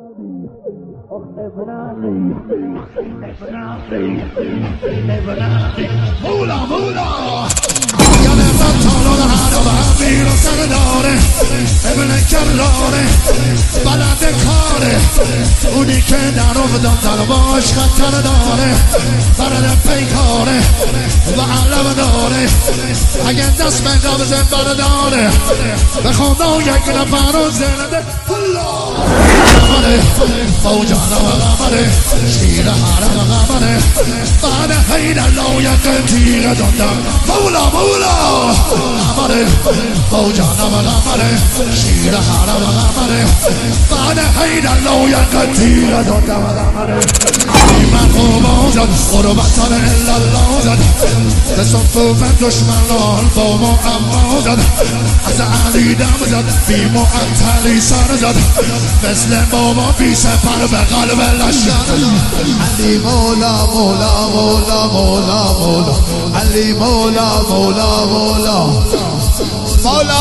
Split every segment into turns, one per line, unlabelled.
مولا مولا یعنی من تالا هر و امیر و سر داره ابن کراره بلد کاره اونی که در افتان در باش خطر داره برد پیکاره و علم داره اگه دست به قبض برداره به خدا یک نفر و زنده غمره فوجانا و غمره شیر حرم غمره بعد حین لایق تیغ دادم مولا مولا غمره فوجانا و غمره شیر حرم غمره بعد حین لایق تیغ دادم غمره من خوبا زد قربتان الا الله زد به صفوف دشمنان با ما اما زد از علی دم زد بی معطلی سر زد مثل بابا بی سپر به قلب لشکر علی مولا مولا مولا مولا مولا علی مولا مولا مولا مولا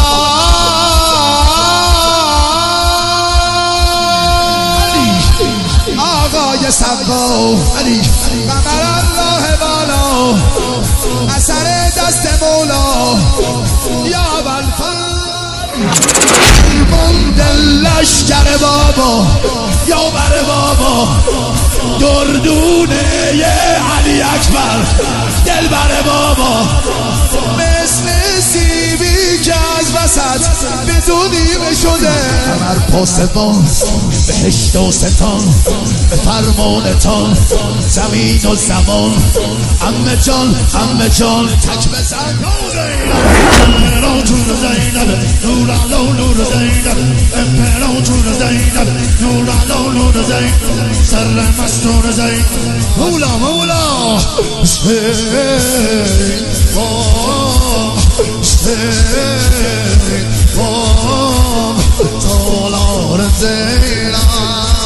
آقای سبا علی قمر الله بالا اثر دست مولا یا بلفن لشکر بابا یا بر بابا دردونه علی اکبر دل بر بابا مثل سیبی که از وسط بدونیم شده کمر پاسبان بهشت و ستان به فرمانتان زمین و زمان عمه جان تک بزن امپراتور زینب نور علا نور زینب امپراتور زینب نور علا نور زینب سر مستور زینب مولا مولا حسین حسین تالار زینب